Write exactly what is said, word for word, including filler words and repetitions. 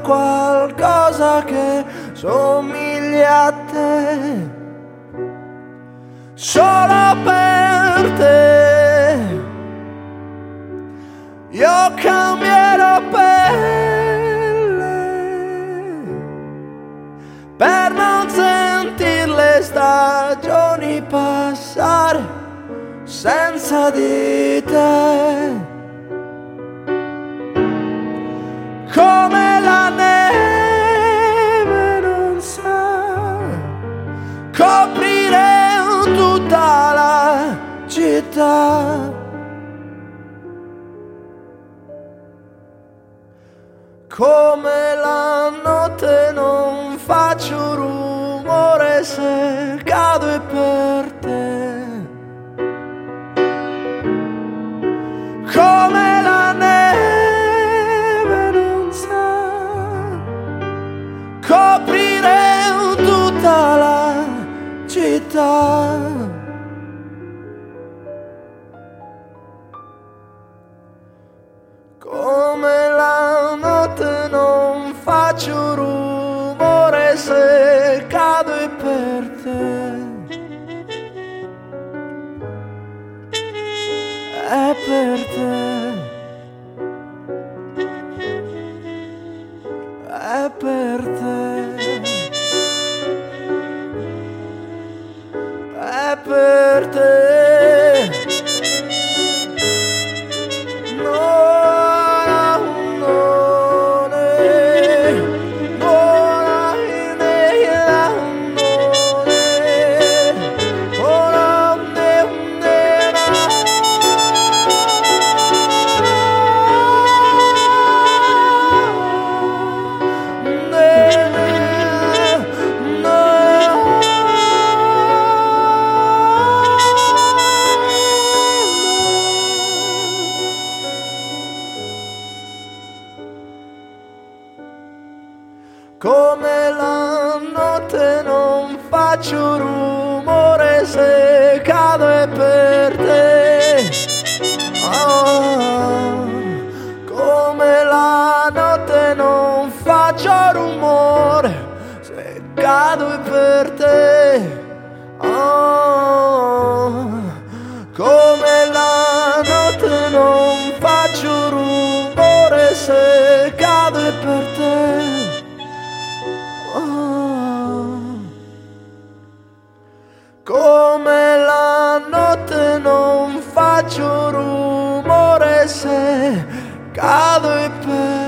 qualcosa che somiglia a te, solo per te. Io cambierò pelle per non sentir le stagioni passare senza di te. Come la neve non sa coprire tutta la città, come la notte non faccio rumore se cado per te, come la neve non sa coprire tutta la città. Come la notte non faccio rumore se cado per te, è per te, è per te, è per te. Come la notte non faccio rumore se cado è per te, oh, come la notte non faccio rumore se cado è per te, oh, come la notte non faccio rumore se cado è per te. Come la notte non faccio rumore se cado e per